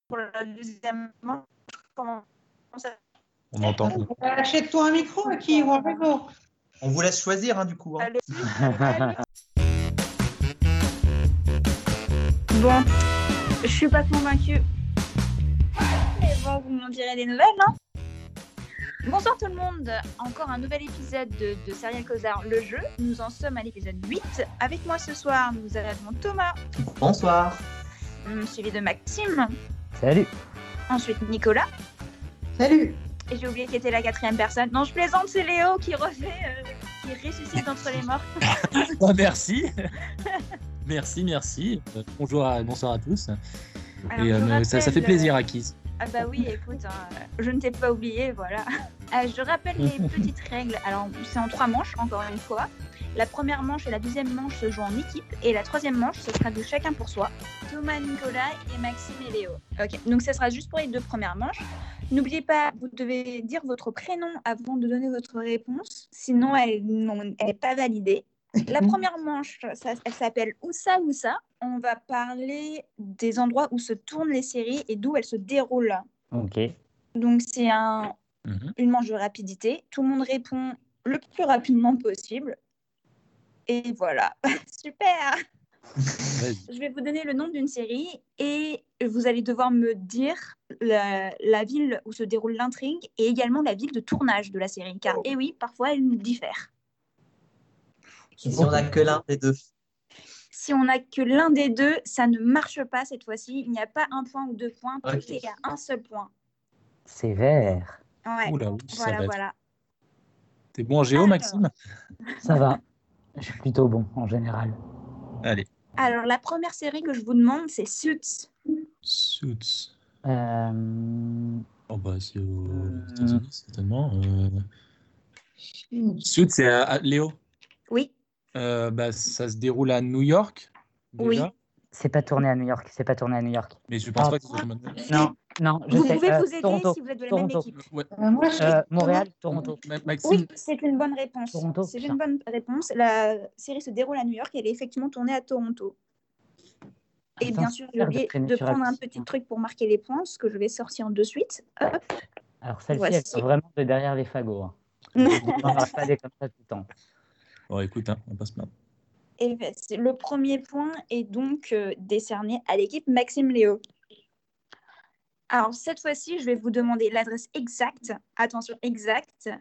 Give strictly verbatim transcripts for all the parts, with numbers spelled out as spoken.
pour la deuxième manche. Comment ça... On entend. Achète-toi un micro, qui ou un vélo. On vous laisse choisir, hein, du coup. Hein. Allez, allez. Bon, je suis pas convaincue. Mais bon, vous m'en direz des nouvelles, non? Bonsoir tout le monde, encore un nouvel épisode de, de Serial Causard, le jeu. Nous en sommes à l'épisode huit. Avec moi ce soir, nous avons Thomas. Bonsoir. Suivi de Maxime. Salut. Ensuite Nicolas. Salut. Et j'ai oublié qui était la quatrième personne. Non, je plaisante, c'est Léo qui refait, euh, qui ressuscite d'entre les morts. Oh, merci. Merci, merci. Euh, bonjour, à, bonsoir à tous. Alors, Et euh, rappelle, ça, ça fait plaisir à Kiss. Ah bah oui, écoute, hein, je ne t'ai pas oublié, voilà. Euh, je rappelle les petites règles. Alors, c'est en trois manches, encore une fois. La première manche et la deuxième manche se jouent en équipe. Et la troisième manche, ce sera de chacun pour soi. Thomas, Nicolas et Maxime et Léo. Ok, donc ce sera juste pour les deux premières manches. N'oubliez pas, vous devez dire votre prénom avant de donner votre réponse. Sinon, elle n'est pas validée. La première manche, ça, elle s'appelle Où ça, où ça. On va parler des endroits où se tournent les séries et d'où elles se déroulent. Ok. Donc, c'est un, Mm-hmm. une manche de rapidité. Tout le monde répond le plus rapidement possible. Et voilà. Super. Vas-y. Je vais vous donner le nom d'une série et vous allez devoir me dire la, la ville où se déroule l'intrigue et également la ville de tournage de la série. Car, eh oui, parfois, elles diffèrent. Et si on n'a que l'un des deux? Si on n'a que l'un des deux, ça ne marche pas cette fois-ci. Il n'y a pas un point ou deux points. Tout Ok. est à un seul point. C'est vert. Ouais. Oula, oui, ça Voilà, va être- voilà. T'es bon en géo, Maxime? Ça va. Je suis plutôt bon en général. Allez. Alors, la première série que je vous demande, c'est Suits. Suits. Euh... Oh bah c'est aux États-Unis certainement. Euh... Suits, c'est à, à- Léo. Oui, Euh, bah ça se déroule à New York déjà. Oui. C'est pas tourné à New York. C'est pas tourné à New York. Mais je pense Ah. pas que ce soit maintenant. Non, non. Je vous sais. pouvez Euh, vous aider Toronto. si vous êtes de la Toronto. même équipe. Ouais. Euh, moi, je Euh, Montréal, Toronto. Ma- Maxime. Oui, c'est une bonne réponse. Toronto, C'est putain. une bonne réponse. La série se déroule à New York et elle est effectivement tournée à Toronto. Et Putain, bien sûr, j'ai super de oublié traîner de sur prendre un Apple. petit truc pour marquer les points, ce que je vais sortir de suite. Hop. Alors celle-ci, Voici. elle vient vraiment de derrière les fagots. Hein. On va pas aller comme ça tout le temps. Bon écoute, hein, on passe pas. Et ben, c'est- le premier point est donc euh, décerné à l'équipe Maxime Léo. Alors, cette fois-ci, je vais vous demander l'adresse exacte, attention, exacte,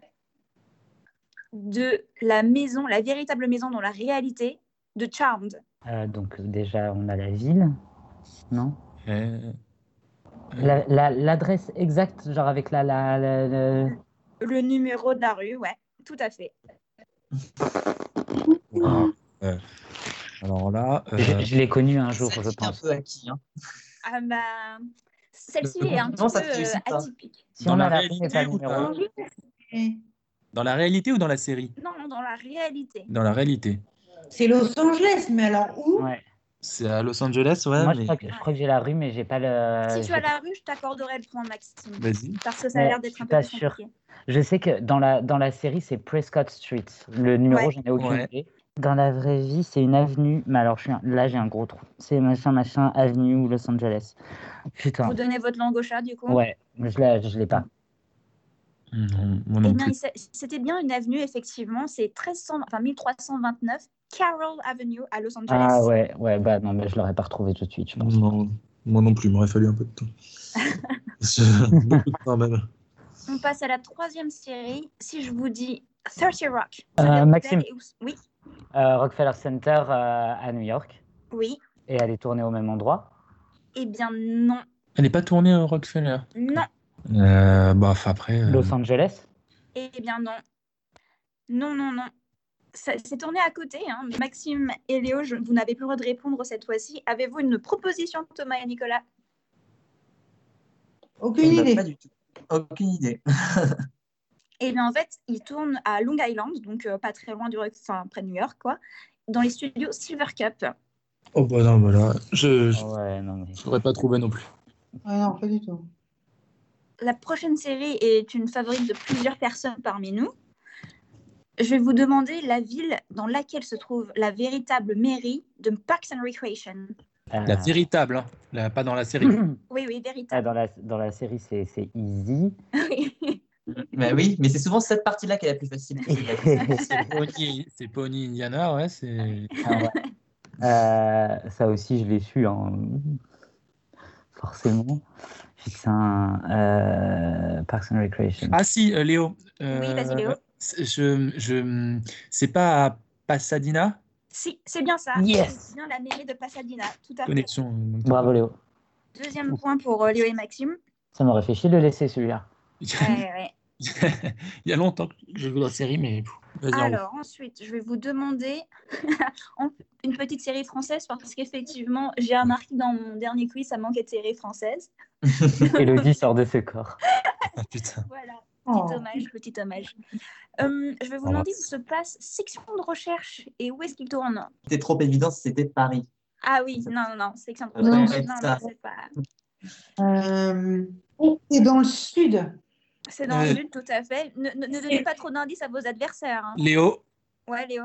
de la maison, la véritable maison dans la réalité de Charmed. Euh, donc déjà, on a la ville. Non. Euh, La- la- L'adresse exacte, genre avec la, la, la- la- Le numéro de la rue, ouais, tout à fait. voilà. Euh, alors là, euh, Je, je l'ai connu un jour, Ça je pique un pense. peu acquis. Hein. Ah bah, celle-ci Le est un compliment, petit ça peu te réussit euh, pas. atypique. Si Dans on la a la rue, mais réalité pas le ou numéro. pas dans la réalité ou dans la série? Non, non, dans la réalité. Dans la réalité. C'est Los Angeles, mais alors où? Ouais. C'est à Los Angeles, ouais. Moi, je mais... crois, que, je crois que j'ai la rue, mais j'ai pas le. si tu j'ai as pas- la rue, je t'accorderai le point, Maxime. Vas-y. Parce que ça a Mais l'air je d'être suis un peu pas plus sûr. compliqué. Je sais que dans la, dans la série, c'est Prescott Street. Le numéro, Ouais. j'en ai aucune Ouais. idée. Dans la vraie vie, c'est une avenue. Mais alors, je suis un- là, j'ai un gros trou. C'est machin, machin, avenue ou Los Angeles. Putain. Vous donnez votre langue au chat, du coup. Ouais, je l'ai, je l'ai pas. Non, moi Eh non bien, plus. il s'a- c'était bien une avenue, effectivement. C'est treize cents, enfin, mille trois cent vingt-neuf Carroll Avenue à Los Angeles. Ah ouais, ouais, bah non, mais je l'aurais pas retrouvé tout de suite, je pense. Non, moi non plus, il m'aurait fallu un peu de temps. C'est beaucoup de temps même. On passe à la troisième série. Si je vous dis thirty Rock. Euh, ça vient Maxime. d'elle et où- Oui, Euh, Rockefeller Center euh, à New York. oui. Et elle est tournée au même endroit. Eh bien, non. Elle n'est pas tournée au Rockefeller. Non. Euh, bah, enfin, après. euh, Los Angeles. Eh bien, non. Non, non, non. Ça- C'est tourné à côté. Hein. Maxime et Léo, je- vous n'avez plus le droit de répondre cette fois-ci. Avez-vous une proposition, Thomas et Nicolas? Aucune Eh ben, idée. pas du tout. Aucune idée. Eh bien, en fait, il tourne à Long Island, donc euh, pas très loin du, enfin, près de New York, quoi, dans les studios Silver Cup. Oh, bah non, voilà. Je Ah ouais, non, mais. n'aurais pas trouvé non plus. Ah non, pas du tout. La prochaine série est une favorite de plusieurs personnes parmi nous. Je vais vous demander la ville dans laquelle se trouve la véritable mairie de Parks and Recreation. Euh, La véritable, hein. La- pas dans la série. Oui, oui, ah, véritable. dans, la, dans la série, c'est c'est easy. Mais oui, mais c'est souvent cette partie-là qui est la plus facile. que celle de la deuxième. C'est Pony, c'est Pony Indiana, ouais, c'est. Ah ouais. Euh, ça aussi, je l'ai su, hein. Forcément. J'ai que c'est un euh, Parks and Recreation. Ah si, euh, Léo. Oui, vas-y, Léo. c'est- Je, je, c'est pas à Pasadena, Si, c'est bien ça. Yes. C'est bien la mairie de Pasadena, tout à fait. connexion. euh, Bravo Léo. Deuxième point pour euh, Léo et Maxime. Ça m'aurait fait chier de le laisser celui-là. Il y a- Ouais, ouais. il y a longtemps que j'ai vu la série, mais pff, vas-y. en Alors, ensuite, je vais vous demander en- une petite série française parce qu'effectivement, j'ai remarqué dans mon dernier quiz, ça manquait de séries françaises. Élodie sort de ce corps. Ah, putain. Voilà, Oh. petit hommage, petit hommage. Euh, je vais vous Oh, demander où mince. se passe section de recherche et où est-ce qu'il tourne. C'était trop évident si c'était Paris. Ah oui, non, non, non, section de Non, recherche. ouais, Non, ça. non, c'est pas. Euh, c'est dans le sud. C'est dans Euh. le sud, tout à fait. Ne, ne- ne donnez pas trop d'indices à vos adversaires. hein. Léo, Ouais, Léo.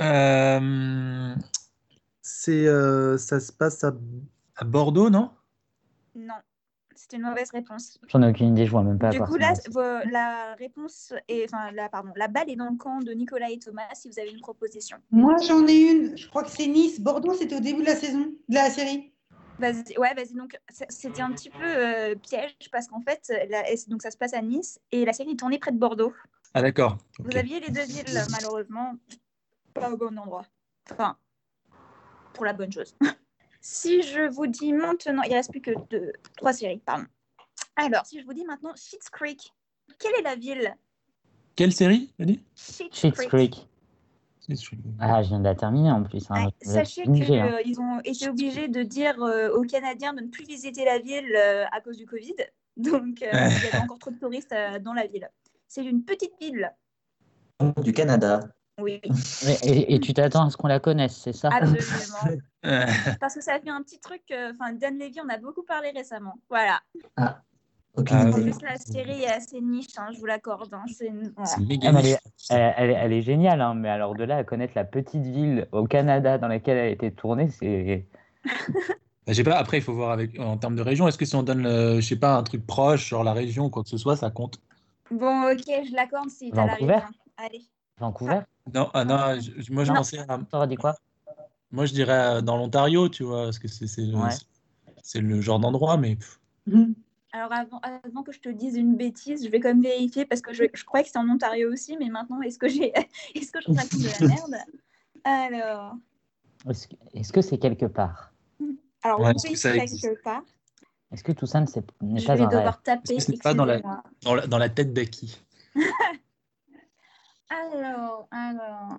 euh, c'est, euh, ça se passe à, à Bordeaux, non? Non, c'était une mauvaise réponse. J'en ai aucune idée, je vois même pas à Du quoi coup, ça là, ressemble. vo- la réponse est, enfin, la, pardon, la balle est dans le camp de Nicolas et Thomas si vous avez une proposition. Moi, j'en ai une. Je crois que c'est Nice. Bordeaux, c'était au début de la saison, de la série. Vas-y, ouais, vas-y. Donc, c'est- c'était un petit peu euh, piège parce qu'en fait, la- donc ça se passe à Nice et la série est tournée près de Bordeaux. Ah d'accord. Vous Ok. aviez les deux villes, malheureusement, pas au bon endroit. Enfin, pour la bonne chose. Si je vous dis maintenant, il reste plus que deux, trois séries, pardon. Alors, si je vous dis maintenant Schitt's Creek, quelle est la ville? Quelle série, t'as dit? Schitt's Schitt's Creek. Creek. C'est- je- Ah, je viens de la terminer en plus. hein. Ouais, Vous êtes sachez obligés, hein. qu'ils ont été obligés de dire euh, aux Canadiens de ne plus visiter la ville euh, à cause du Covid. Donc, euh, il y avait encore trop de touristes euh, dans la ville. C'est une petite ville. Du Canada. Oui, Et, et- et tu t'attends à ce qu'on la connaisse, c'est ça? absolument. Euh, Parce que ça a fait un petit truc. euh, Enfin, Dan Levy, on a beaucoup parlé récemment. Voilà. Aucune Ah, En idée. plus, la série est assez niche, hein, je vous l'accorde. hein, C'est une- voilà. c'est méga Ah, mais elle, niche. est, elle, elle est- elle est géniale, hein, mais alors de là à connaître la petite ville au Canada dans laquelle elle a été tournée, c'est. Bah, je sais pas, après, il faut voir avec, en termes de région. Est-ce que si on donne, le- je sais pas, un truc proche, genre la région ou quoi que ce soit, ça compte? Bon, ok, je l'accorde si t'as la Vancouver région. Allez. Vancouver? Non, ah, non, je- je- moi, je Non. pensais à- T'aurais dit quoi? moi, je dirais euh, dans l'Ontario, tu vois, parce que c'est c'est le, Ouais. c'est- c'est le genre d'endroit, mais pff, Mhm. Alors, avant, avant que je te dise une bêtise, je vais quand même vérifier parce que je, je croyais que c'était en Ontario aussi, mais maintenant, est-ce que, j'ai, est-ce que je raconte de la merde? Alors, Est-ce que- est-ce que c'est quelque part? alors Ouais, oui, est-ce que ça quelque existe part. Est-ce que tout ça ne s'est- n'est Je pas vais un rêve? devoir taper, Est-ce que c'est pas dans la- excusez-moi. dans la, dans la tête d'Aki. Alors, alors...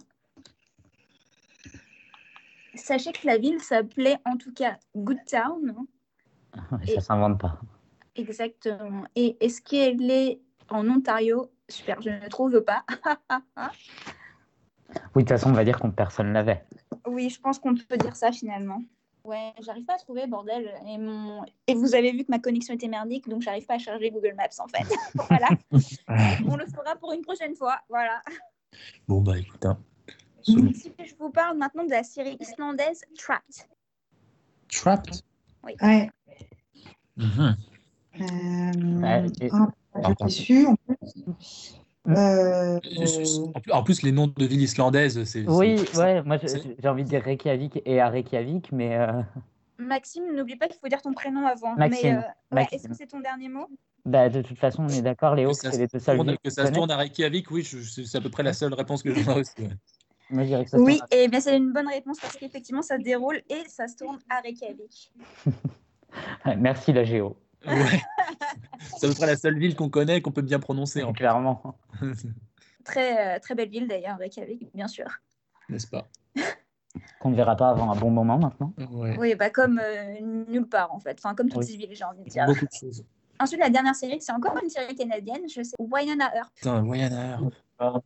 Sachez que la ville s'appelait en tout cas Goodtown. Ça s'invente pas. Exactement. Et est-ce qu'elle est en Ontario? Super, je ne trouve pas. Oui, de toute façon, on va dire qu'on personne l'avait. Oui, je pense qu'on peut dire ça finalement. Ouais, j'arrive pas à trouver, bordel. Et, mon... Et vous avez vu que ma connexion était merdique, donc j'arrive pas à charger Google Maps en fait. Voilà. On le fera pour une prochaine fois. Voilà. Bon, bah écoute, hein. Si je vous parle maintenant de la série islandaise Trapped. Trapped. Ouais. Mhm. Euh, Ouais, et- ah, je l'ai su, en plus. Euh, En plus- En plus, les noms de villes islandaises, c'est. Oui, c'est- ouais, moi je- c'est- j'ai envie de dire Reykjavik et à Reykjavik, mais euh, Maxime, n'oublie pas qu'il faut dire ton prénom avant. Maxime, Mais, euh, ouais, Maxime. est-ce que c'est ton dernier mot? bah, de toute façon, on est d'accord, Léo, Que que ça, c'est se les deux seules tourne, villes que qu'on ça se connaît. tourne à Reykjavik, oui, je- je- c'est à peu près la seule réponse que j'en ai aussi. ouais. Moi, je dirais que ça se Oui, tourne et bien c'est une bonne réponse parce qu'effectivement ça se déroule et ça se tourne à Reykjavik. à- Merci la Géo, Ouais. C'est à peu près la seule ville qu'on connaît et qu'on peut bien prononcer, en clairement. Très, euh, très belle ville d'ailleurs, Reykjavik, bien sûr. n'est-ce pas? Qu'on ne verra pas avant un bon moment maintenant. Ouais. Oui, bah comme euh, nulle part en fait, enfin comme toutes Oui. ces villes, j'ai envie de dire. Beaucoup de choses. Ensuite, la dernière série, c'est encore une série canadienne, je sais, Wynonna Earp. Putain, Wayana Earp.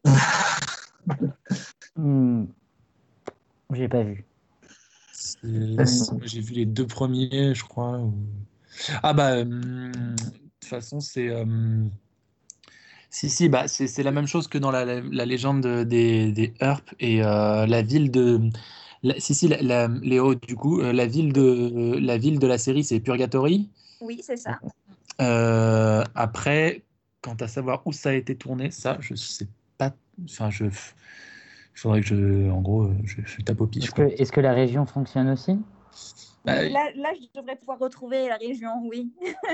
Hmm. J'ai pas vu. C'est- c'est- J'ai vu les deux premiers, je crois. ou- Ah bah, euh, de toute façon, c'est... euh, Si, si, bah, c'est c'est la même chose que dans la, la- la légende de- des, des Earp et euh, la ville de... La- si, si, la, la- Léo, du coup, euh, la ville de, la ville de la série, c'est Purgatory. Oui, c'est ça. Euh, après, quant à savoir où ça a été tourné, ça, je sais pas. Enfin, je. Il faudrait que je. En gros, euh, je, je tape au pif, Est-ce que, quoi. est-ce que la région fonctionne aussi? Bah, Oui, là, là, je devrais pouvoir retrouver la région, oui.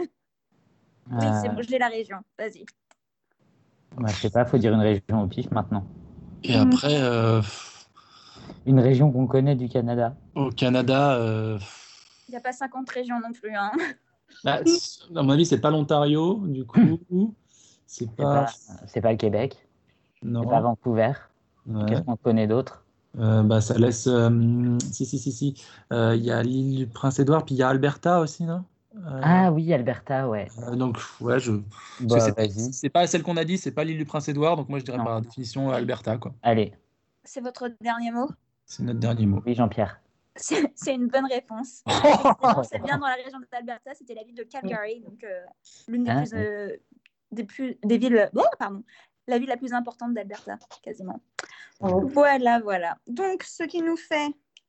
Oui, c'est Euh, bon, j'ai la région. Vas-y. bah, je sais pas, faut dire une région au pif maintenant. et après, euh, Une région qu'on connaît du Canada. au Canada, euh, Il n'y a pas cinquante régions non plus. Hein. bah, c- à mon avis, c'est pas l'Ontario, du coup. C'est C'est pas. pas, c'est pas le Québec, c'est pas Non. Vancouver. Ouais. Qu'est-ce qu'on connaît d'autre? Euh, bah, ça laisse. euh, si, si, si, si. Euh, Il y a l'île du Prince-Édouard, puis il y a Alberta aussi, non? Euh, Ah oui, Alberta, ouais. euh, donc, ouais, je. Parce que Bah, c'est vas-y. c'est pas celle qu'on a dit, c'est pas l'île du Prince-Édouard, donc moi je dirais Non. par définition Alberta, quoi. Allez, C'est votre dernier mot? C'est notre dernier mot. oui, Jean-Pierre. C'est c'est une bonne réponse. Effectivement, c'est bien dans la région d'Alberta, c'était la ville de Calgary, donc euh, l'une des Ah, plus, euh, des plus des villes. Oh, pardon, la ville la plus importante d'Alberta, quasiment. Oh. Voilà, voilà. Donc, ce qui nous fait,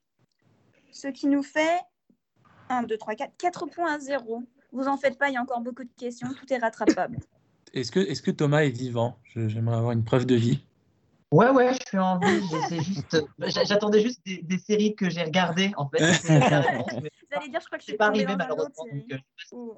ce qui nous fait un, deux, trois, quatre, quatre points à zéro. Vous en faites pas, il y a encore beaucoup de questions, tout est rattrapable. Est-ce que, est-ce que Thomas est vivant? Je- J'aimerais avoir une preuve de vie. Ouais, ouais, je suis en vie. J'essaie juste... j'a- J'attendais juste des, des séries que j'ai regardées, en fait. C'est la réponse, mais Vous allez dire, je crois que je c'est suis pas tombée arrivé, dans un autre malheureusement. série. Donc, euh, Ouh.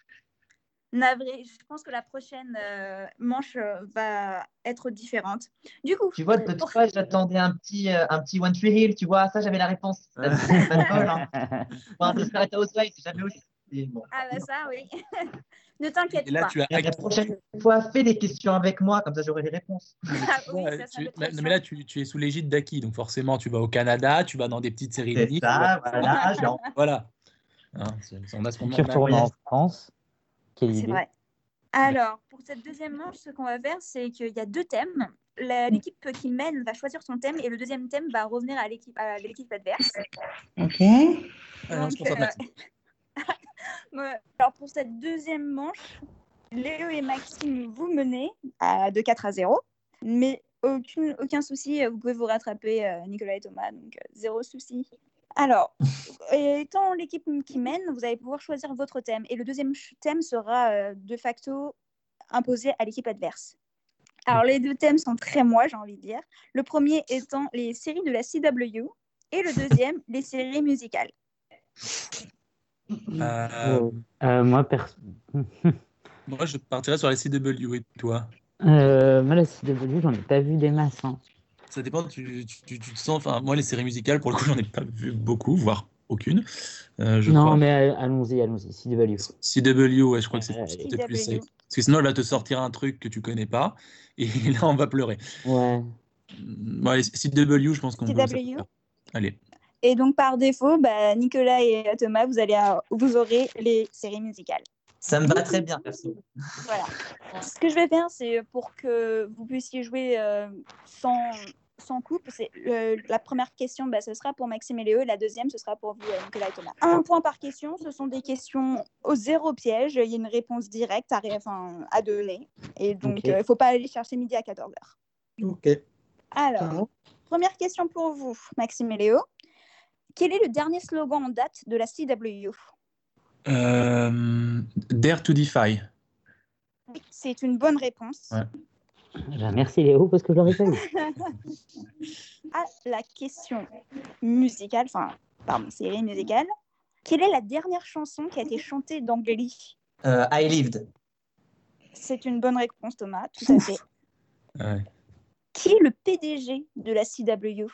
Navré, je pense que la prochaine euh, manche euh, va être différente. Du coup, tu vois, de pour- toi, j'attendais un petit, euh, un petit One Tree Hill, tu vois. Ça, j'avais la réponse. Ça, c'est pas de bol, hein. Ou un Desperate Housewives, j'avais aussi. Et bon. ah bah ça, oui. Ne t'inquiète Et là, pas. tu as Et la acquis. prochaine fois, fais des questions avec moi, comme ça j'aurai les réponses. Ah oui, Ouais, ça, ça tu- peut être mais, très mais là, tu, tu es sous l'égide d'Aki, donc forcément, tu vas au Canada, tu vas dans des petites séries C'est uniques. ça, voilà. Genre, Voilà. Hein, c'est- on a ce qu'on Tu on a- retournes en France. Quelle C'est idée. vrai. Alors, pour cette deuxième manche, ce qu'on va faire, c'est qu'il y a deux thèmes. La- L'équipe qui mène va choisir son thème et le deuxième thème va revenir à l'équipe à l'équipe adverse. Ok. Ah, on se Donc, concentre, euh, Maxime. Ouais. Alors pour cette deuxième manche, Léo et Maxime, vous menez à de quatre à zéro, mais aucune, aucun souci, vous pouvez vous rattraper, euh, Nicolas et Thomas, donc euh, zéro souci. Alors, étant l'équipe qui mène, vous allez pouvoir choisir votre thème, et le deuxième thème sera euh, de facto imposé à l'équipe adverse. Alors les deux thèmes sont très moi, j'ai envie de dire. Le premier étant les séries de la C W, et le deuxième, les séries musicales. Euh, Euh, moi, perso... moi, je partirais sur la C W et toi. euh, moi, la C W, j'en ai pas vu des masses. Hein. Ça dépend, tu, tu, tu- tu te sens. Enfin, moi, les séries musicales, pour le coup, j'en ai pas vu beaucoup, voire aucune, euh, je non, crois. mais euh, allons-y, allons-y. C W. C W, ouais, je crois que c'est Euh, c'était plus C W. safe. Parce que sinon, elle va te sortir un truc que tu connais pas, et là, on va pleurer. Ouais. Bon, allez, C W, je pense qu'on C peut. ça peut W. faire. Allez. Et donc, par défaut, bah, Nicolas et Thomas, vous, allez à- vous aurez les séries musicales. ça me va très bien, perso. Voilà. Ce que je vais faire, c'est pour que vous puissiez jouer euh, sans, sans coupe. C'est, euh, la première question, bah, ce sera pour Maxime et Léo. Et la deuxième, ce sera pour vous, euh, Nicolas et Thomas. Un point par question. Ce sont des questions au zéro piège. Il y a une réponse directe à, ré- enfin, à donner. Et donc, il Ok. ne faut pas aller chercher midi à quatorze heures. Ok. Alors, première question pour vous, Maxime et Léo. Quel est le dernier slogan en date de la C W? Euh, Dare to Defy. Oui, c'est une bonne réponse. Ouais. Ben, merci Léo, parce que je l'aurais pas eu. À la question musicale, enfin, pardon, série musicale. Quelle est la dernière chanson qui a été chantée dans Glee? Euh, I Lived. C'est une bonne réponse, Thomas, tout à fait. Ouais. Qui est le P D G de la C W?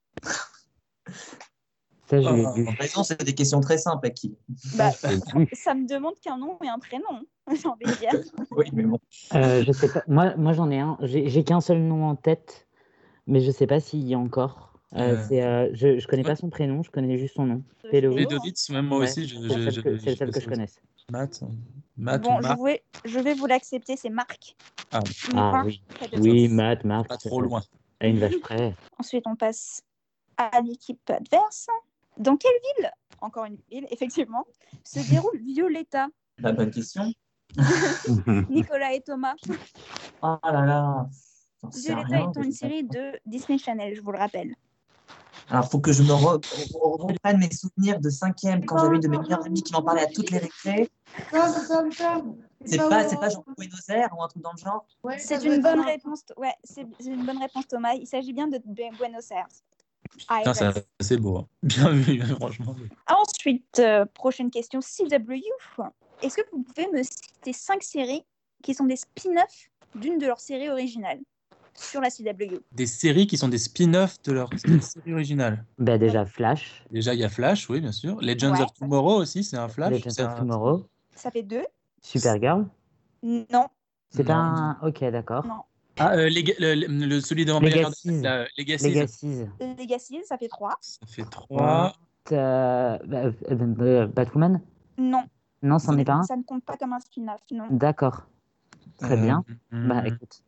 Ça, je l'ai Oh. vu. En raison, c'est des questions très simples à qui. Bah, Je l'ai vu. ça me demande qu'un nom et un prénom, j'ai envie de dire. Oui, mais bon. Euh, je sais pas. Moi, moi j'en ai un. J'ai j'ai qu'un seul nom en tête, mais je sais pas s'il y a encore. Euh, Euh. c'est, euh, je, je connais pas son prénom, je connais juste son nom. Pélo. Pedovitz, même moi Ouais, aussi, je, C'est le je, seul je- que, c'est le je- seul que je je- connaisse. Matt, Matt Bon, ou je Marc, vais, je vais vous l'accepter, c'est Marc. Ah. Ah Marc oui. Pedovitz. Oui, Matt, Marc. pas trop loin. À une vache près. Ensuite, on passe à l'équipe adverse. Dans quelle ville, encore une ville, effectivement, se déroule Violetta? La bonne question. Nicolas et Thomas. Oh là là. J'en sais Violetta rien, étant je une sais pas. série de Disney Channel, je vous le rappelle. Alors, faut que je me re- re- reprenne mes souvenirs de cinquième quand j'avais une de mes meilleures amies qui m'en parlait à toutes les récré. Tom, Tom, Tom. C'est pas, c'est pas genre Buenos Aires ou un truc dans le genre. Ouais, C'est ça doit une être bonne ça. réponse. Ouais, c'est c'est une bonne réponse, Thomas. Il s'agit bien de Bu- Buenos Aires. Putain, c'est Aires. assez beau. hein. Bien vu, franchement. Ensuite, euh, prochaine question, C W. Est-ce que vous pouvez me citer cinq séries qui sont des spin-offs d'une de leurs séries originales sur la C W? Des séries qui sont des spin-offs de leur série originale. Bah, déjà, Flash, Déjà, il y a Flash, oui, bien sûr. Legends Ouais. of Tomorrow aussi, c'est un Flash. Legends c'est of un- Tomorrow, Ça fait deux. Supergirl. Non, C'est pas Non. un. Ok, d'accord. non. Ah, euh, Lega- le, le- le- celui de Vampire Legacies. Diaries, Legacy. Legacies. Legacy, ça fait trois. Ça fait trois. Euh, bah, euh, euh, Batwoman? Non, Non, c'en est pas un? ça ne compte pas comme un spin-off, non. D'accord. Très Euh, bien. hum, Bah, écoute.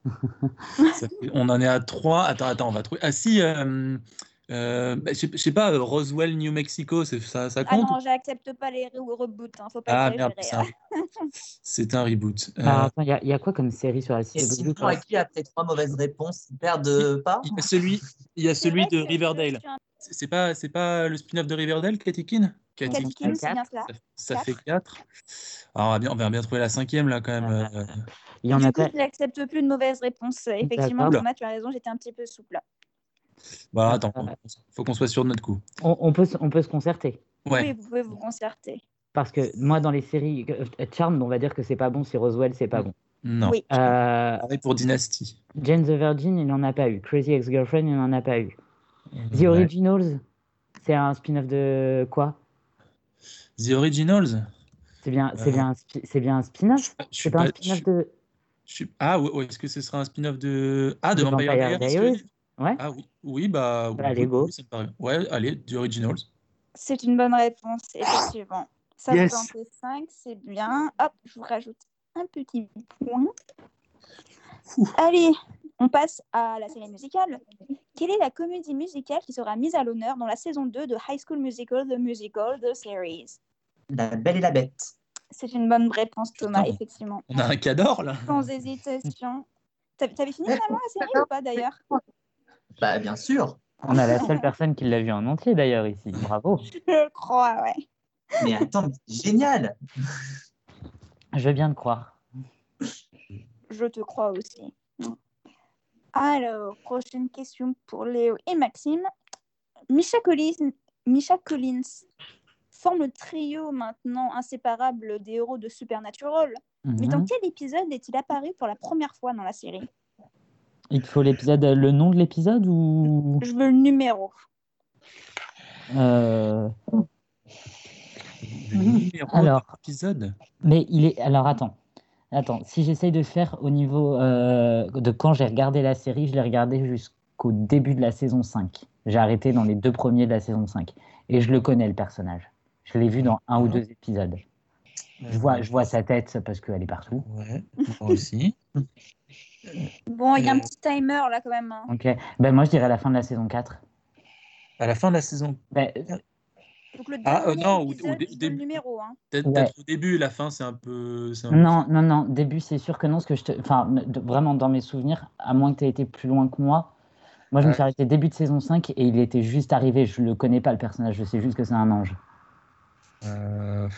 ça fait- on en est à trois. Attends, attends, on va trouver. Ah si, euh, euh, bah, je sais- je sais pas, euh, Roswell, New Mexico, c'est- ça, ça Ah compte? non, j'accepte pas les re- reboots, hein, faut pas Ah merde, exagérer. c'est un, c'est un reboot. Euh, Alors, attends, il y, a- il y a quoi comme série sur la Et C W? sinon, toi à qui a fait trois mauvaises réponses, ils perdent pas. il y a celui, il y a C'est celui vrai de que je Riverdale. suis un C'est c'est pas, c'est pas le spin-off de Riverdale, Katy Keene? Katy Katy Keene, Keene, c'est bien cela. ça, ça Quatre. fait quatre. Alors, on va bien, on va bien trouver la cinquième là quand même. euh, Il y en Du a coup, pas. je n'accepte plus de mauvaises réponses. Effectivement, D'accord. Thomas, tu as raison, j'étais un petit peu souple. Bah attends, faut qu'on soit sûr de notre coup. On, on peut, se- on peut se concerter. Ouais. Oui, vous pouvez vous concerter. Parce que moi, dans les séries. euh, Charmed, on va dire que c'est pas bon. Si Roswell, c'est pas bon. Non. Oui. Euh, Pareil pour Dynasty. Jane the Virgin, il n'en a pas eu. Crazy Ex-Girlfriend, il n'en a pas eu. The Ouais. Originals, c'est un spin-off de quoi? The Originals. C'est bien, c'est Euh, bien, un spi- c'est bien un spin-off? Je suis C'est pas un pas. je spin-off suis- de, je suis- Ah ouais, ouais, est-ce que ce sera un spin-off de ah de, de Vampire, Vampire Diaries, tu veux Diaries? dire Ouais. Ah oui, oui bah oui, Allez, oui, go. oui, ça me paraît. Ouais, allez, The Originals. C'est une bonne réponse, effectivement. Ça Yes. vous en fait cinq, c'est bien. Hop, je vous rajoute un petit point. Ouh. Allez, on passe à la série musicale. Quelle est la comédie musicale qui sera mise à l'honneur dans la saison deux de High School Musical, The Musical, The Series? La Belle et la Bête. C'est une bonne réponse, Thomas, Putain. effectivement. On a un cador là. Sans hésitation. T'avais t'avais fini finalement la série ou pas d'ailleurs? Bah, bien sûr. On a la seule personne qui l'a vu en entier d'ailleurs ici. Bravo. Je le crois, ouais. Mais attends, mais c'est génial. Je viens de croire. Je te crois aussi. Alors, prochaine question pour Léo et Maxime. Misha Collins, Misha Collins forme le trio maintenant inséparable des héros de Supernatural. Mais dans Mhm. quel épisode est-il apparu pour la première fois dans la série? Il te faut l'épisode, le nom de l'épisode ou Je veux le numéro. euh, Le numéro Alors. de l'épisode. Mais il est. Alors attends, attends. Si j'essaye de faire au niveau euh, de quand j'ai regardé la série, je l'ai regardé jusqu'au début de la saison cinq. J'ai arrêté dans les deux premiers de la saison cinq. Et je le connais le personnage. Je l'ai vu dans un ou deux épisodes. Je vois, je vois sa tête parce qu'elle est partout. Ouais, moi aussi. Bon, il y a un Euh. petit timer là quand même. hein. Ok. Ben moi je dirais la fin de la saison quatre. À la fin de la saison. Ben, Donc le Ah, euh, dernier non, au- au épisode, dé- je veux le début. numéro. Hein. Peut-être Ouais. peut-être au début, la fin, c'est un peu. c'est un peu- non, non, non. Début, c'est sûr que non. Parce que je te... enfin, de- vraiment dans mes souvenirs, à moins que tu aies été plus loin que moi. Moi, je me Ouais. suis arrêté début de saison cinq et il était juste arrivé. Je le connais pas le personnage. Je sais juste que c'est un ange. Euh,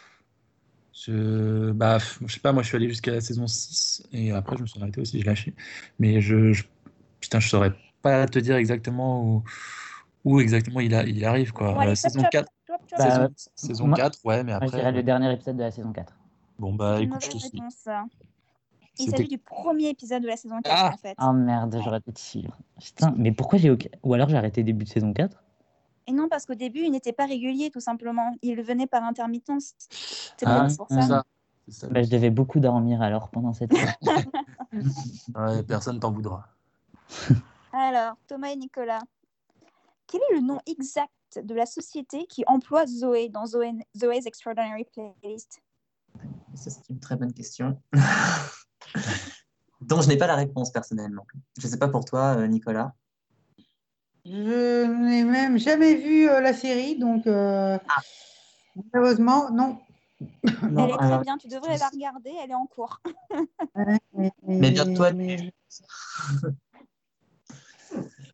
Je, bah, je sais pas, moi je suis allé jusqu'à la saison six et après je me suis arrêté aussi, j'ai lâché. Mais je, je- putain, je saurais pas te dire exactement où, où exactement il, a, il arrive quoi. Bon, allez, Euh, chop, saison chop, quatre, chop, chop. Bah, saison, euh, saison moi- quatre, ouais, mais Moi, je après. dirais le dernier épisode de la saison quatre. Bon bah C'est une écoute, je te mauvaise suis. réponse. Il C'était- s'agit du premier épisode de la saison quatre Ah en fait. Oh merde, j'aurais dû te suivre. Putain, mais pourquoi j'ai aucun... Ou alors j'ai arrêté début de saison quatre? Et non, parce qu'au début, il n'était pas régulier tout simplement. Il venait par intermittence. C'est Ah, peut-être pour ça. c'est ça. c'est ça. Bah, je devais beaucoup dormir alors pendant cette série. Ouais, personne t'en voudra. Alors, Thomas et Nicolas, quel est le nom exact de la société qui emploie Zoé dans Zoé, Zoé's Extraordinary Playlist? Ça, c'est une très bonne question. dont je n'ai pas la réponse personnellement. Je ne sais pas pour toi, euh, Nicolas. Je n'ai même jamais vu euh, la série, donc euh, malheureusement, non. Non, Elle est très alors, bien, tu devrais la regarder, elle est en cours. Mais, Mais bien toi, mais-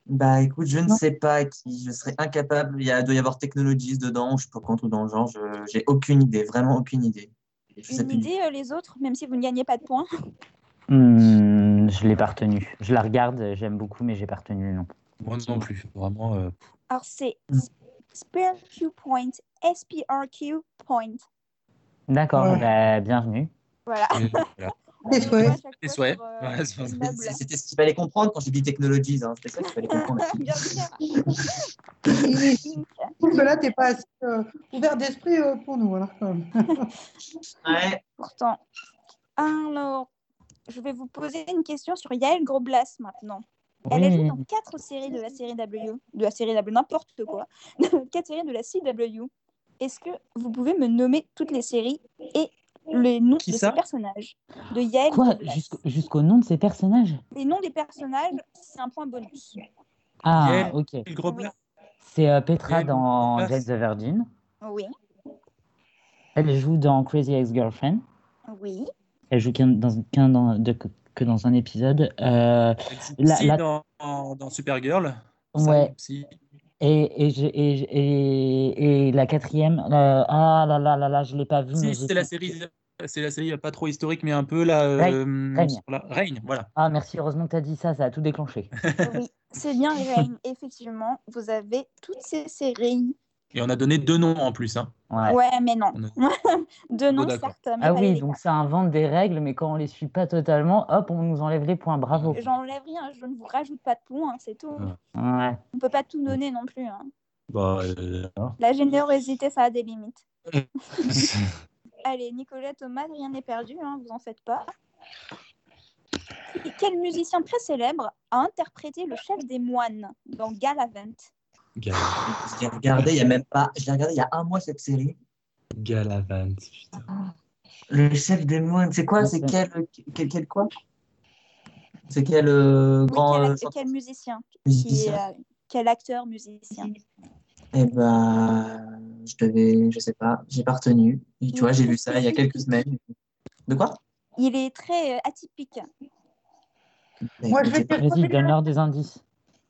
Bah écoute, je ne Non. sais pas qui, je serais incapable. Il y a, doit y avoir Technologies dedans, je sais pas quoi, un truc dans le genre, je, j'ai aucune idée, vraiment aucune idée. Je sais Une plus du idée, euh, les autres, même si vous ne gagnez pas de points. Hmm, je l'ai pas retenu. Je la regarde, j'aime beaucoup, mais j'ai pas retenu le nom. Moi non plus. Vraiment. euh, Alors, c'est Mm. SPRQ Point. S P R Q Point. D'accord, Ouais. bah, bienvenue. Voilà. et voilà. Tes On souhaits. à chaque Et fois souhaits. sur, euh, Ouais, c'est- une tout. meuble. C'est- C'était ce qu'il fallait comprendre quand j'ai dit Technologies, hein. C'était ça qu'il fallait comprendre. Bien sûr. Et je Inc. trouve que là, tu n'es pas assez euh, ouvert d'esprit euh, pour nous, alors quand même. Ouais. Pourtant. Alors, je vais vous poser une question sur Yael Groblas maintenant. Elle a joué Oui. dans quatre séries de la série W, de la série W, n'importe quoi, quatre séries de la C W. Est-ce que vous pouvez me nommer toutes les séries et les noms Qui de ça ces personnages de Yael Quoi? Groblas? Jusqu'au jusqu'au nom de ces personnages? Les noms des personnages, c'est un point bonus. Ah, Yael ok. Groblas. C'est euh, Petra Yael dans Groblas. Jane the Virgin. Oui, Elle joue dans Crazy Ex-Girlfriend. oui. Elle joue qu'un dans, qu'un dans, de- que, que dans un épisode. Euh, Elle joue la- Psy la- dans, dans, dans Supergirl. Ouais. Psy, Psy. Et, et, je- et, je- et, et la quatrième, euh, ah là là là là, je l'ai pas vue, mais Si, j'ai c'est la fait- série, c'est la série pas trop historique, mais un peu là. Règne, Euh, Règne. sur la- Règne, voilà. Ah merci, heureusement que tu as dit ça, ça a tout déclenché. Oui, c'est bien Reign. Effectivement, vous avez toutes ces séries. Et on a donné deux noms en plus. Hein. Ouais. Ouais, mais non. On a- Deux Bon, noms, d'accord. certes, mais Ah pas oui, les donc quatre. ça invente des règles, mais quand on les suit pas totalement, hop, on nous enlève les points, bravo. J'enlève rien, je ne vous rajoute pas de points, c'est tout. Ouais. Ouais. On peut pas tout donner non plus. hein. Bah, euh, La générosité, ça a des limites. Allez, Nicolas, Thomas, rien n'est perdu, hein, vous en faites pas. Et quel musicien très célèbre a interprété le chef des moines dans Galavant? Gal- Je l'ai regardé il y a même pas. Je l'ai regardé il y a un mois cette série. Galavant, putain. Le chef des moines, c'est quoi? Le C'est chef- quel, quel, quel quoi? C'est quel euh, Oui, grand quel, euh, ac- quel musicien, qui musicien? est, euh, Quel acteur musicien? Eh ben, je devais, je sais pas, j'ai pas retenu. Et tu vois, j'ai vu ça il y a quelques semaines. De quoi? Il est très euh, atypique. Moi, je vais J'ai pas- te dire Vas-y, donne-leur des indices.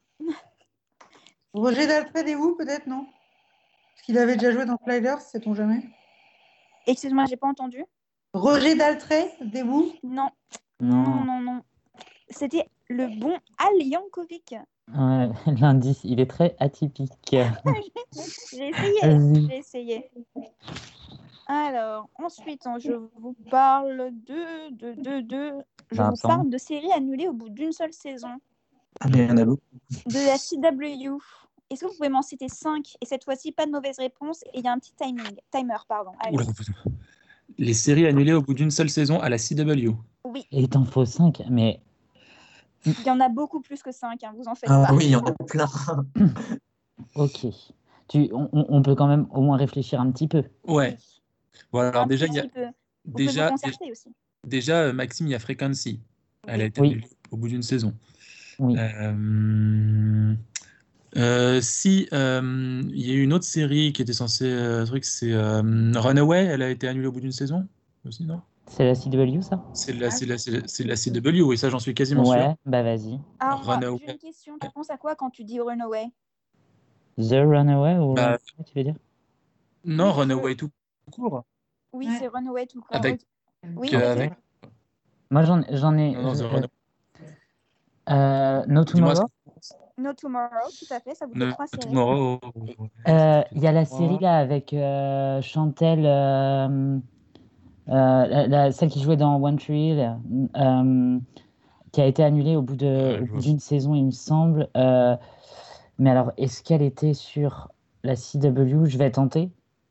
Roger Daltrey des Who, peut-être, non? Parce qu'il avait déjà joué dans Sliders, sait-on jamais? Excuse-moi, j'ai pas entendu. Roger Daltrey des Who? Non, non, Non. non, non. C'était le bon Al Yankovic. Ouais, l'indice, il est très atypique. J'ai essayé, Vas-y. j'ai essayé. Alors, ensuite, hein, je vous parle de, de, de, de... Je vous Vincent. parle de séries annulées au bout d'une seule saison. Ah, mais il y en a beaucoup. De la C W. Est-ce que vous pouvez m'en citer cinq? Et cette fois-ci, pas de mauvaise réponse. Et il y a un petit timing. Timer, pardon. Allez. Oula, putain. Les séries annulées au bout d'une seule saison à la C W. Oui, Et il t'en faut cinq, mais il y en a beaucoup plus que cinq, hein, vous en faites Ah pas. oui, il y en a plein. ok. Tu, on, on peut quand même au moins réfléchir un petit peu. Ouais. Bon, alors Un déjà, tout il y a, petit peu. Vous déjà, pouvez vous concerter aussi. déjà euh, Maxime, il y a Frequency. Elle a été Oui. annulée au bout d'une saison. Oui. Euh, euh, si euh, il y a eu une autre série qui était censée, euh, truc, c'est euh, Runaway. Elle a été annulée au bout d'une saison aussi, non? C'est la C W, ça? C'est de la, c'est de la, c'est de la- c'est de la C W, et ça, j'en suis quasiment sûr. Ouais, bah vas-y. Alors, Runaway. j'ai une question. Tu penses à quoi quand tu dis Runaway? The Runaway ou Bah, tu veux dire? Non, Oui, Runaway je- tout court. Oui, Ouais. c'est Runaway tout court. Avec- Oui, Euh, ok. avec- Moi j'en j'en ai. Non, non, The euh, Runaway. euh, No Dis-moi Tomorrow. No Tomorrow, tout à fait. Ça vous fait No trois séries. Tomorrow. Euh, Il y a la série là avec euh, Chantel, euh, euh, la- la- celle qui jouait dans One Tree Hill, euh, qui a été annulée au bout de- Euh, au je bout vois. d'une saison, il me semble. Euh, mais alors, est-ce qu'elle était sur la C W? Je vais tenter.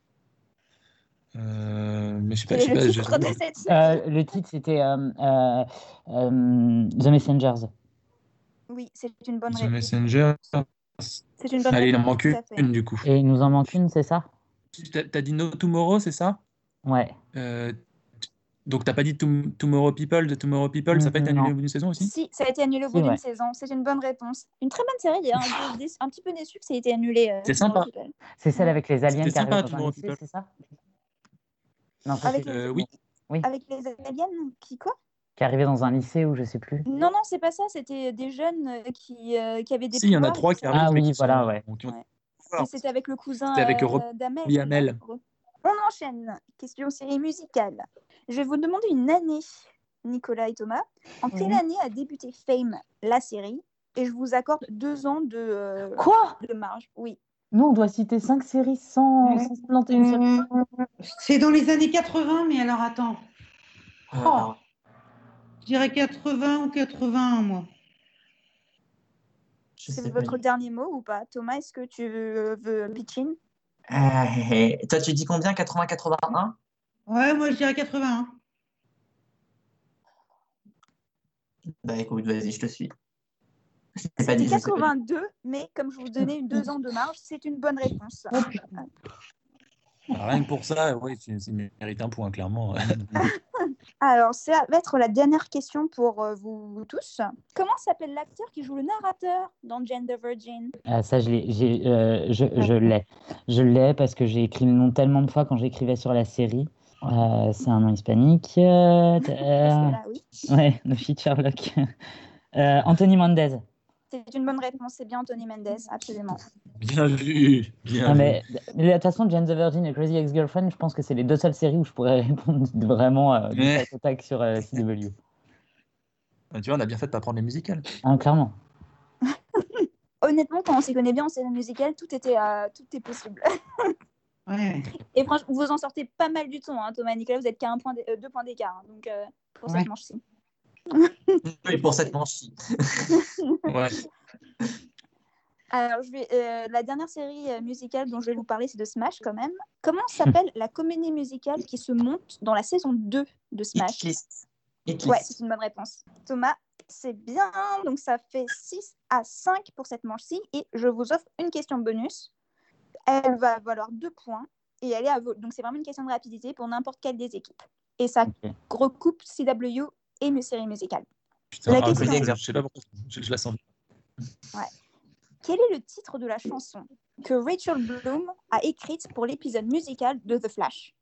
Euh, mais je sais pas, Quel je est sais le pas. je- titre de cette série? Euh, le titre c'était euh, euh, euh, The Messengers. Oui, c'est une bonne The réponse. Messenger. C'est une bonne Allez, il en réponse, manque tout à fait. une du coup. Et il nous en manque une, c'est ça? T'as t'as dit No Tomorrow, c'est ça? Ouais. Euh, Donc t'as pas dit Tom- Tomorrow People de Tomorrow People, ça n'a pas été annulé Non. au bout d'une saison aussi? Si, ça a été annulé au bout Si, d'une ouais. saison. C'est une bonne réponse. Une très bonne série. Hein. Un, peu déçu- un petit peu déçu que ça ait été annulé. euh, C'est Tomorrow sympa. People. C'est celle avec les aliens C'était qui arrivent sympa, dans un Tomorrow lycée, People. c'est ça? Non, ça Avec c'est les- Euh, oui. Avec les aliens qui quoi? qui arrivait dans un lycée ou je sais plus. Non, non, c'est pas ça. C'était des jeunes euh, qui, euh, qui avaient des Si, il y en a pouvoirs. trois qui Ça- arrivent. Ah mais oui, qui sont- voilà, ouais. qui ont- Ouais. Alors, Et c'était avec le cousin C'était avec euh, Rob- d'Amel. Robbie Amell. On enchaîne. Question série musicale. Je vais vous demander une année, Nicolas et Thomas. En quelle Oui. année a débuté Fame, la série? Et je vous accorde deux ans de, euh, Quoi? de marge. Oui. Nous, on doit citer cinq séries sans, Ouais. sans se planter une seule. Euh, C'est dans les années quatre-vingts, mais alors attends. Oh, je dirais quatre-vingts ou quatre-vingt-un, moi. Je C'est sais pas. votre dernier mot ou pas? Thomas, est-ce que tu veux, veux pitch in? Euh, toi, tu dis combien? quatre-vingts quatre-vingt-un? Ouais, moi je dirais quatre-vingt-un. Bah écoute, vas-y, je te suis. Je t'ai pas C'était dit, je sais pas. quatre-vingt-deux, mais comme je vous donnais deux ans de marge, c'est une bonne réponse. Oh, putain. Rien que pour ça, ouais, c'est- c'est mérite un point, clairement. Alors, ça va être la dernière question pour euh, vous tous. Comment s'appelle l'acteur qui joue le narrateur dans Gender Virgin? Ah, ça, je l'ai, j'ai, euh, je, je l'ai. Je l'ai parce que j'ai écrit le nom tellement de fois quand j'écrivais sur la série. Euh, c'est un nom hispanique. Euh, Parce euh, que là, oui. ouais, No Fit Sherlock. Euh, Anthony Mendez. C'est une bonne réponse, c'est bien Anthony Mendes, absolument. Bien vu, bien Non, vu. mais, mais de toute façon, Jane the Virgin et Crazy Ex-Girlfriend, je pense que c'est les deux seules séries où je pourrais répondre vraiment euh, du Ouais. tac au tac sur euh, C W. Ah, tu vois, on a bien fait de pas prendre les musicales. Hein, clairement. Honnêtement, quand on s'y connaît bien en série musicale, tout, était, euh, tout est possible. Ouais. Et franchement, vous en sortez pas mal du tout, hein, Thomas et Nicolas, vous êtes qu'à un point d'- euh, deux points d'écart. hein, donc, euh, pour Ouais. cette manche-ci. Oui, pour cette manche-ci. Ouais. Alors, je vais, euh, la dernière série euh, musicale dont je vais vous parler, c'est de Smash quand même. Comment s'appelle la comédie musicale qui se monte dans la saison deux de Smash? Hitlist. Hitlist. Ouais, c'est une bonne réponse. Thomas, c'est bien. Donc, ça fait six à cinq pour cette manche-ci. Et je vous offre une question bonus. Elle va valoir deux points. Et elle est à vo- Donc, c'est vraiment une question de rapidité pour n'importe quelle des équipes. Et ça Ok. recoupe C W et une série musicale. Putain, La ah, question- je, je sais pas pourquoi, je, je la sens. Quel est le titre de la chanson que Rachel Bloom a écrite pour l'épisode musical de The Flash?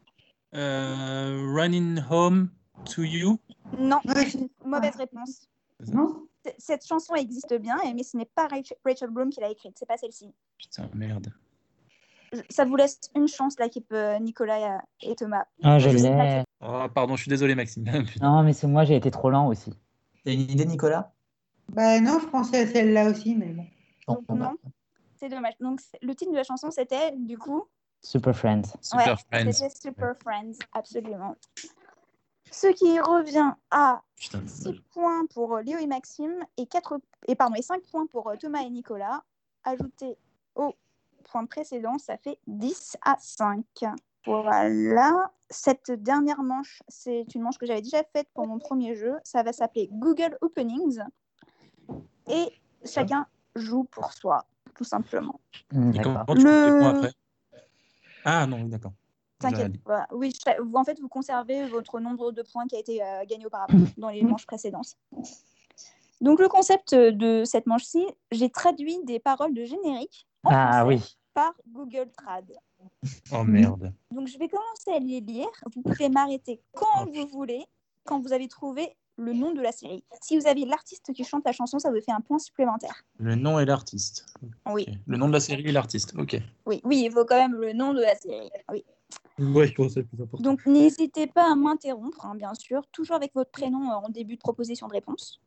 Euh, Running Home to You. Non, Ouais. mauvaise réponse. Non? C- Cette chanson existe bien, mais ce n'est pas Rach- Rachel Bloom qui l'a écrite, c'est pas celle-ci. Putain, merde. Je- Ça vous laisse une chance, l'équipe euh, Nicolas et Thomas. Ah, je Je sais pas l'ai. Oh, pardon, je suis désolé, Maxime. Putain. Non, mais c'est moi, j'ai été trop lent aussi. T'as une idée, Nicolas? Ben non, je pensais à celle-là aussi, mais bon. Donc, Bon, bah, non, c'est dommage. Donc, c'est- le titre de la chanson, c'était, du coup, Super Friends. Super ouais, Friends. c'était Super Friends, absolument. Ce qui revient à Putain, six points pour euh, Léo et Maxime et, quatre, et, pardon, et cinq points pour euh, Thomas et Nicolas. Ajouté au point précédent, ça fait dix à cinq. Voilà. Cette dernière manche, c'est une manche que j'avais déjà faite pour mon premier jeu. Ça va s'appeler Google Openings. Et chacun joue pour soi, tout simplement. Hmm, Et D'accord. comment tu Le- fais les points après? Ah non, oui, d'accord. J'ai T'inquiète. dit. Voilà. Oui, cha- vous, en fait, vous conservez votre nombre de points qui a été euh, gagné auparavant dans les manches précédentes. Donc, le concept de cette manche-ci, j'ai traduit des paroles de générique en Ah français oui. par Google Trad. Oh merde. Donc, je vais commencer à les lire. Vous pouvez m'arrêter quand vous voulez, quand vous avez trouvé le nom de la série. Si vous avez l'artiste qui chante la chanson, ça vous fait un point supplémentaire. Le nom et l'artiste. Oui, Ok. Le nom de la série et l'artiste. Ok. oui, oui, il faut quand même le nom de la série. Oui. Ouais, je pense que c'est le plus important. Donc, n'hésitez pas à m'interrompre, hein, bien sûr, toujours avec votre prénom euh, en début de proposition de réponse.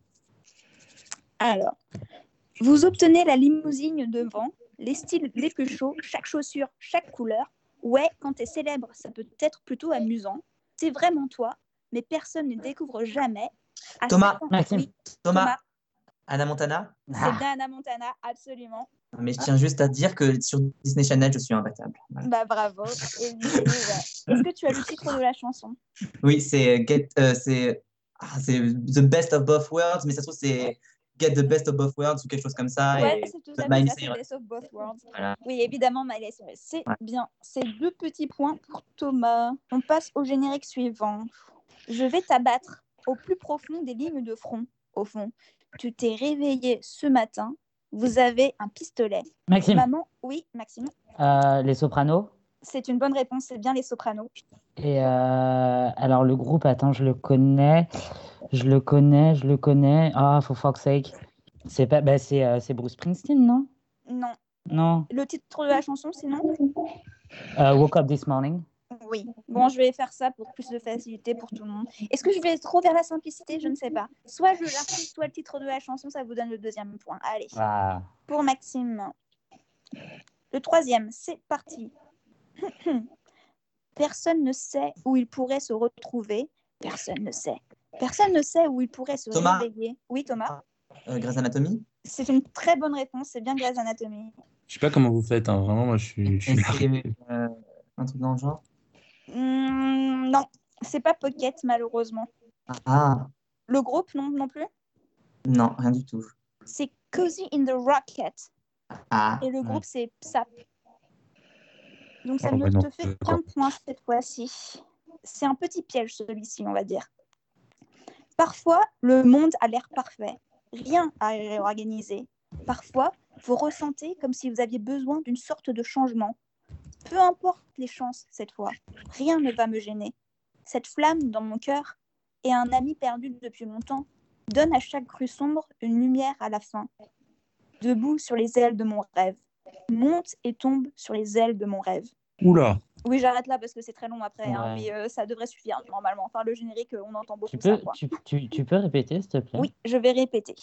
Alors, vous obtenez la limousine devant, les styles les plus chauds, chaque chaussure, chaque couleur. Ouais, quand t'es célèbre, ça peut être plutôt amusant. C'est vraiment toi, mais personne ne découvre jamais. À Thomas, certains- Maxime. Oui, Thomas, Thomas, Anna Montana. c'est Ah, bien Anna Montana, absolument. Mais je tiens juste à dire que sur Disney Channel, je suis imbattable. Voilà. Bah bravo. Et du coup, ouais. Est-ce que tu as le titre de la chanson? Oui, c'est Get, euh, c'est ah, c'est The Best of Both Worlds, mais ça se trouve c'est Get the Best of Both Worlds ou quelque chose comme ça. Ouais, et c'est tout à fait Miley ça, c'est Cyrus. Best of Both Worlds. Voilà. Oui, évidemment, Miley Cyrus. C'est Ouais. bien. C'est deux petits points pour Thomas. On passe au générique suivant. Je vais t'abattre au plus profond des lignes de front. Au fond, tu t'es réveillé ce matin. Vous avez un pistolet. Maxime. Maman, oui, Maxime. Euh, les Sopranos. C'est une bonne réponse. C'est bien les Sopranos. Et euh, alors le groupe, attends, je le connais. Je le connais, je le connais. Ah, for fuck's sake. C'est pas, bah, c'est, euh, c'est Bruce Springsteen, non? Non. Non. Le titre de la chanson, sinon? Euh, Woke Up This Morning. Oui. Bon, je vais faire ça pour plus de facilité pour tout le monde. Est-ce que je vais trop vers la simplicité? Je ne sais pas. Soit je l'artiste, soit le titre de la chanson, ça vous donne le deuxième point. Allez. Ah. Pour Maxime. Le troisième, c'est parti. Personne ne sait où il pourrait se retrouver. Personne ne sait. Personne ne sait où il pourrait se Thomas. réveiller. Oui, Thomas. Euh, Grey's Anatomy. C'est une très bonne réponse. C'est bien Grey's Anatomy. Je sais pas comment vous faites, hein. Vraiment, moi je suis, je suis Et largué. c'est euh, un truc dans le genre. Mmh, non, c'est pas Pocket, malheureusement. Ah, Le groupe, non, non plus. non, rien du tout. C'est Cozy in the Rocket. Ah, Et le Ouais. groupe, c'est P S A P. Donc ça Oh, ne bah non, te fait d'accord. qu'un point cette fois-ci. C'est un petit piège celui-ci, on va dire. Parfois, le monde a l'air parfait. Rien à réorganiser. Parfois, vous ressentez comme si vous aviez besoin d'une sorte de changement. Peu importe les chances cette fois, rien ne va me gêner. Cette flamme dans mon cœur et un ami perdu depuis longtemps donne à chaque rue sombre une lumière à la fin. Debout sur les ailes de mon rêve. Monte et tombe sur les ailes de mon rêve. Oula. Oui, j'arrête là parce que c'est très long après, hein, Ouais. mais euh, ça devrait suffire normalement. Enfin, le générique, on entend beaucoup Tu peux, ça. Quoi. tu, tu, tu peux répéter, s'il te plaît? Oui, je vais répéter.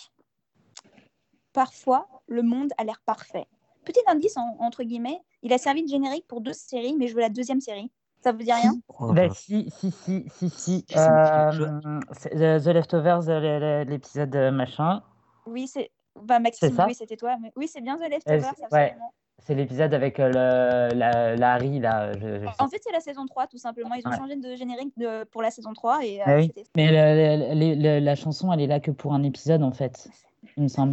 Parfois, le monde a l'air parfait. Petit indice, en- entre guillemets, il a servi de générique pour deux séries, mais je veux la deuxième série. Ça vous dit rien? Oh, Bah, si, si, si, si, si. Si, ça me dit quelque Euh, c'est The, The Leftovers, euh, le- le- l'épisode euh, machin. Oui, c'est. Bah, Maxime, C'est ça oui, c'était toi. Mais... Oui, c'est bien The Euh, Leftovers, c'est- ouais, absolument. c'est l'épisode avec euh, le, la, la Harry, là. Je, je sais. En fait, c'est la saison trois, tout simplement. Ils ont Ouais. changé de générique de... pour la saison trois. Et, euh, Ah oui. c'était... Mais le- le- le- le- la chanson, elle est là que pour un épisode, en fait, il me semble.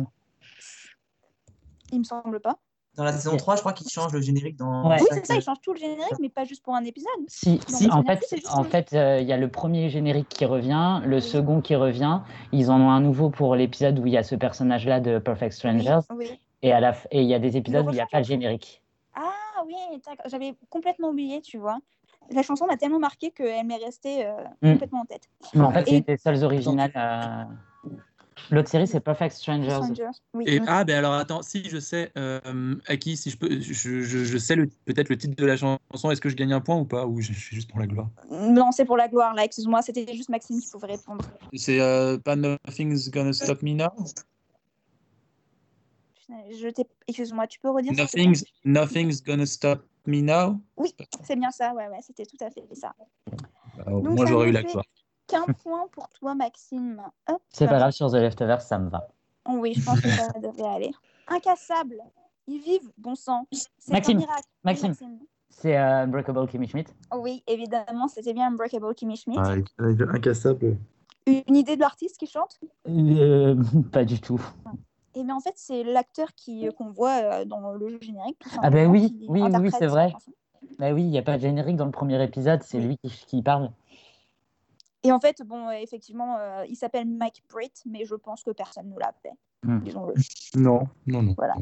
Il me semble pas. Dans la saison Yeah. trois, je crois qu'ils changent le générique dans Ouais. Oui, chaque... c'est ça, ils changent tout le générique, mais pas juste pour un épisode. Si, Dans si, le en générique, fait, c'est juste en un- fait, euh, il y a le premier générique qui revient, le Oui. second qui revient. Ils en ont un nouveau pour l'épisode où il y a ce personnage-là de Perfect Strangers, Oui, oui. et à la f- et il y a des épisodes où il n'y a rechange pas à le fond. générique. Ah oui, d'accord. J'avais complètement oublié, tu vois. La chanson m'a tellement marqué qu'elle m'est restée euh, Mm. complètement en tête. Mais en fait, c'est Et- une des seules originales. euh, L'autre série, c'est Perfect Strangers. Strangers, oui. Et ah, ben alors attends, si je sais, euh, Aki, si je peux, je, je, je sais le- peut-être le titre de la chanson, est-ce que je gagne un point ou pas? Ou je, je suis juste pour la gloire? Non, c'est pour la gloire, là, excuse-moi, c'était juste Maxime qui pouvait répondre. C'est euh, pas Nothing's Gonna Stop Me Now? Je t'ai... Excuse-moi, tu peux redire s'il te plaît? Nothing's, Nothing's Gonna Stop Me Now? Oui, c'est bien ça, ouais, ouais, c'était tout à fait ça. Bah, au Donc, moins ça j'aurais nous eu la fait gloire. qu'un point pour toi, Maxime. Hop. C'est pas grave, sur The Leftovers, ça me va. Oh oui, je pense que ça devrait aller. Incassable. Ils vivent, bon sang. C'est Maxime, un miracle. Oui, Maxime. C'est euh, Unbreakable Kimmy Schmidt. Oh oui, évidemment, c'était bien Unbreakable Kimmy Schmidt. Ah, incassable. Une idée de l'artiste qui chante? Euh, pas du tout. Et bien en fait, c'est l'acteur qui qu'on voit euh, dans le générique. Tout Ah ben simplement, oui, qui oui, oui, interprète c'est cette vrai. chanson. Bah oui, il n'y a pas de générique dans le premier épisode, c'est Oui. lui qui, qui parle. Et en fait, bon, euh, effectivement, euh, il s'appelle Mike Britt, mais je pense que personne ne l'a fait. Hmm. Disons-le. Non, non, non. Voilà.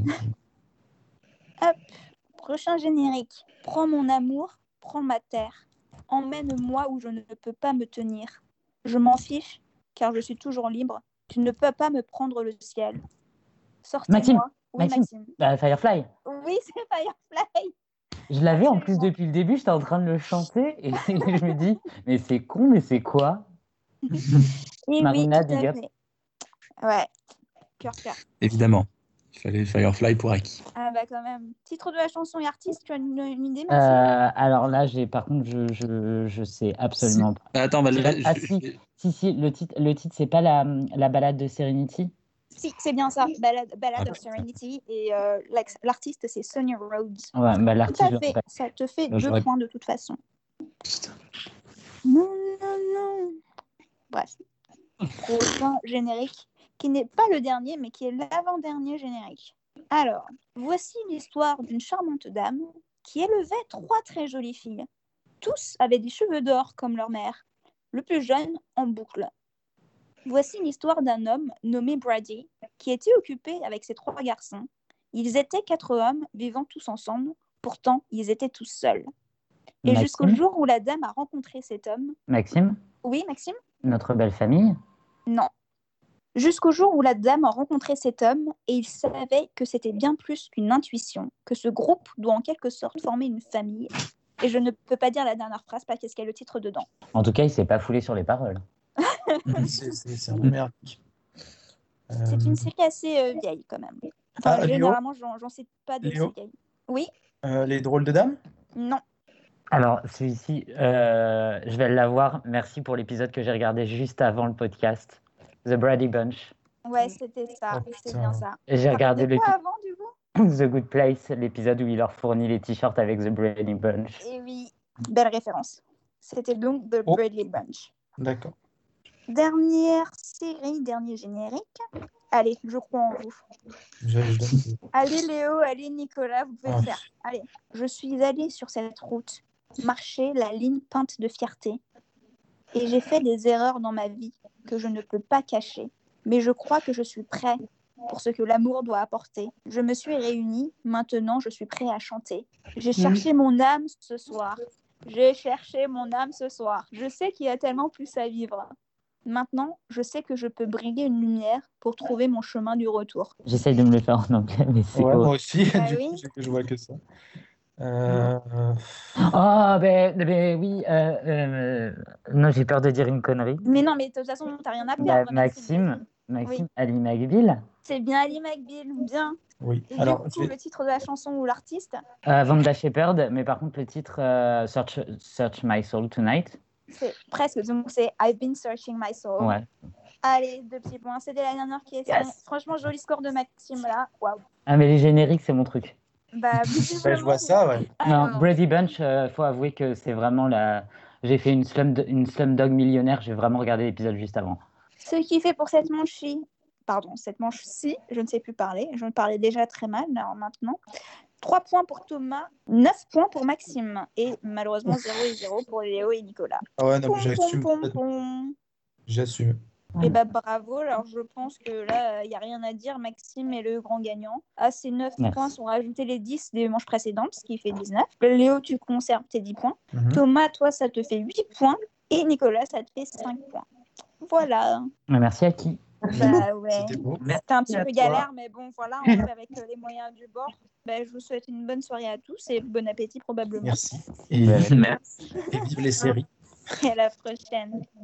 Hop, prochain générique. Prends mon amour, prends ma terre. Emmène-moi où je ne peux pas me tenir. Je m'en fiche, car je suis toujours libre. Tu ne peux pas me prendre le ciel. Sortez-moi. Maxime, Oui, Maxime. Maxime. Bah, Firefly. Oui, c'est Firefly. Je l'avais en plus Absolument. depuis le début, j'étais en train de le chanter et je me dis, mais c'est con, mais c'est quoi? Et Marina, oui, tout à big up. fait. Ouais, cœur, cœur. Évidemment. Il fallait Firefly pour Aki. Ah bah quand même. Titre de la chanson et artiste, tu as une, une idée, Maxime? Euh, alors là, j'ai par contre, je, je, je sais absolument pas. Ah, attends, bah, C'est là, pas- ah, je- si. je- Si, si, le titre, le titre c'est pas la, la balade de Serenity? Si, c'est bien ça. Ballad, Ballad Ah, of Serenity. Et euh, l'ex- l'artiste, c'est Sonia Rhodes. Ouais, bah Tout l'artiste, à je fait. sais pas. Ça te fait Bah, deux j'aurais- points de toute façon. Putain. Non, non, non. Bref. Prochain générique, qui n'est pas le dernier, mais qui est l'avant-dernier générique. Alors, voici l'histoire d'une charmante dame qui élevait trois très jolies filles. Tous avaient des cheveux d'or comme leur mère, le plus jeune en boucle. Voici l'histoire d'un homme nommé Brady qui était occupé avec ses trois garçons. Ils étaient quatre hommes vivant tous ensemble, pourtant ils étaient tous seuls. Et jusqu'au Maxime, jour où la dame a rencontré cet homme. Maxime, Oui, Maxime? notre belle famille. Non. Jusqu'au jour où la dame a rencontré cet homme et il savait que c'était bien plus qu'une intuition, que ce groupe doit en quelque sorte former une famille. Et je ne peux pas dire la dernière phrase parce qu'il y a le titre dedans. En tout cas, il s'est pas foulé sur les paroles. C'est c'est- c'est vraiment merdique. Euh, C'est une série assez euh, vieille quand même. Enfin, Ah, Léo généralement, j'en, j'en sais pas d'autres Léo vieilles. Oui? euh, Les drôles de dames? Non. Alors, celui-ci, euh, je vais l'avoir. Merci pour l'épisode que j'ai regardé juste avant le podcast. The Brady Bunch. Ouais, c'était ça. Oh, c'est putain. bien ça. Et j'ai regardé Regardez le quoi avant, du coup? The Good Place, l'épisode où il leur fournit les t-shirts avec The Brady Bunch. Et oui, belle référence. C'était donc The Oh. Bradley Bunch. D'accord. Dernière série, dernier générique. Allez, je crois en vous. Je, je donne- Allez Léo, allez Nicolas, vous pouvez Ah. le faire. Allez, je suis allée sur cette route, marcher la ligne peinte de fierté. Et j'ai fait des erreurs dans ma vie que je ne peux pas cacher. Mais je crois que je suis prêt pour ce que l'amour doit apporter. Je me suis réunie, maintenant je suis prêt à chanter. J'ai cherché mon âme ce soir. J'ai cherché mon âme ce soir. Je sais qu'il y a tellement plus à vivre. Maintenant, je sais que je peux briller une lumière pour trouver mon chemin du retour. J'essaye de me le faire en anglais, mais c'est Ouais, horrible. moi aussi, Bah du oui. coup, je, je vois que ça. Euh, Oh, ben, ben oui. euh, euh, non, j'ai peur de dire une connerie. Mais non, mais de toute façon, t'as rien à Bah, perdre. Maxime, Maxime, Oui. Ali McBeal. C'est bien Ali McBeal, bien. oui. Et Alors, du je coup, vais- le titre de la chanson ou l'artiste, Euh, Vanda Shepherd, mais par contre, le titre euh, Search, Search My Soul Tonight. c'est presque. Donc, c'est I've been searching my soul. Ouais. Allez, deux petits points. C'était la dernière question. Yes. Franchement, joli score de Maxime là. Waouh. Ah, mais les génériques, c'est mon truc. Bah, bah, je vois ça, ouais. Non, Alors, Brady Bunch, euh, faut avouer que c'est vraiment la. J'ai fait une slum, une Slumdog Millionnaire, j'ai vraiment regardé l'épisode juste avant. ce qui fait pour cette manche-ci, pardon, cette manche-ci, je ne sais plus parler. Je me parlais déjà très mal, alors maintenant. trois points pour Thomas, neuf points pour Maxime. Et malheureusement, zéro et zéro pour Léo et Nicolas. Ah ouais, non, Pom, mais j'assume. pom, pom, complètement. pom. J'assume. Et bah bravo, alors je pense que là, il n'y a rien à dire, Maxime est le grand gagnant. À ces neuf Merci. points sont rajoutés les dix des manches précédentes, ce qui fait dix-neuf. Léo, tu conserves tes dix points. Mhm. Thomas, toi, ça te fait huit points. Et Nicolas, ça te fait cinq points. Voilà. Merci à qui? Bah ouais. C'était beau. C'était un petit à peu toi. galère, mais bon, voilà, on fait avec euh, les moyens du bord. Bah, je vous souhaite une bonne soirée à tous et bon appétit probablement. Merci. Et, Ouais. et vive les séries. Et à la prochaine.